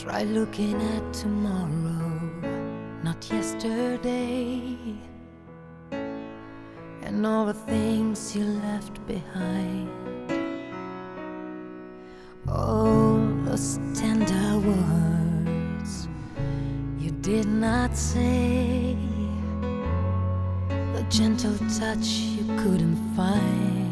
Try looking at tomorrow, not yesterday, and all the things you left behind. All those tender words you did not say, the gentle touch you couldn't find.